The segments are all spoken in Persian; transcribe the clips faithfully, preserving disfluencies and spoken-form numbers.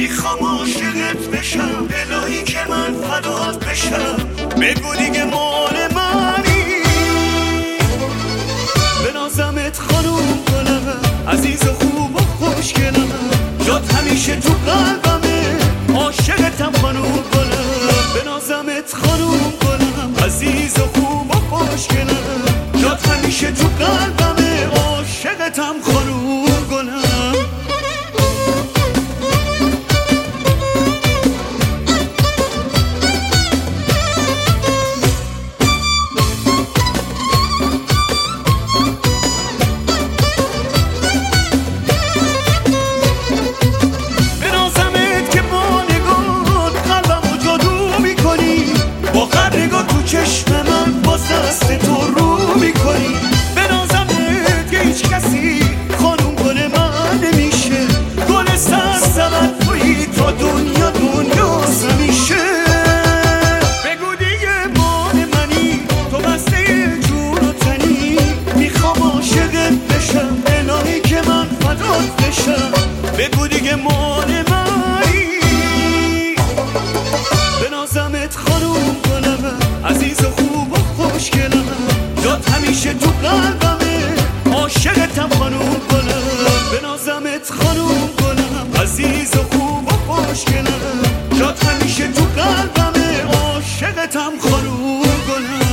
میخوام عاشقت بشم، الهی که من فدات بشم. بگو دیگه مال منی، بنازمت خانوم گلم، عزیز و خوب و خوشگلم، جات همیشه تو قلبمه، عاشقتم خانوم گلم. بنازمت خانوم گلم، عزیز و خوب و خوشگلم، جات همیشه تو قلبمه، عاشقتم خانوم گلم. چشم من با دست تو رو میکنی، بنازمت که هیچ کسی خانوم گل من نمیشه، گل سرسبد تویی تا دنیا دنیا همیشه. بگو دیگه مال منی، تو بسته جون و تنی، میخوام عاشقت بشم، الهی که من فدات بشم. بگو دیگه مال منی، بنازمت خانوم گلم، عزیز و خوب و خوشگلم، جات همیشه تو قلبمه، عاشقتم خانوم گلم. بنازمت خانوم گلم، عزیز و خوب و خوشگلم، جات همیشه تو قلبمه، عاشقتم خانوم گلم.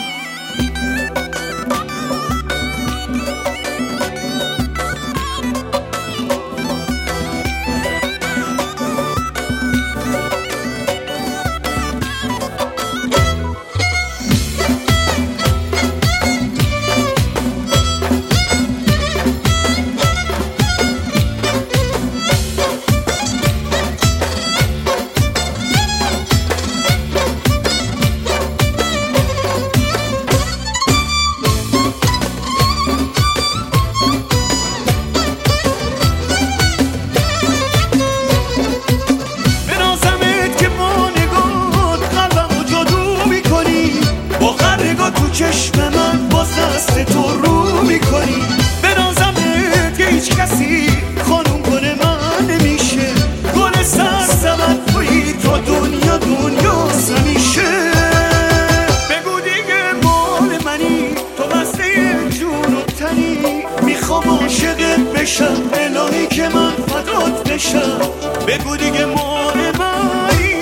چشم من با دست تو رو میکنی، بنازمت که هیچ کسی خانوم گل من نمیشه، گل سرسبد تویی تا دنیا دنیا همیشه. بگو دیگه مال منی، تو بسته جون و تنی، میخوام عاشقت بشم، الهی که من فدات بشم. بگو دیگه مال منی،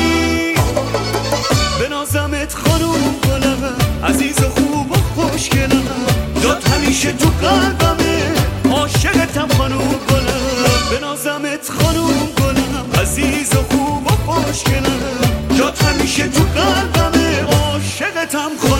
بنازمت خانوم گلم، عزیز و خوب و خوشگلم، جات همیشه تو قلبمه، عاشقتم خانوم گلم. بنازمت خانوم گلم، عزیز و خوب و خوشگلم، جات همیشه تو قلبمه، عاشقتم خانوم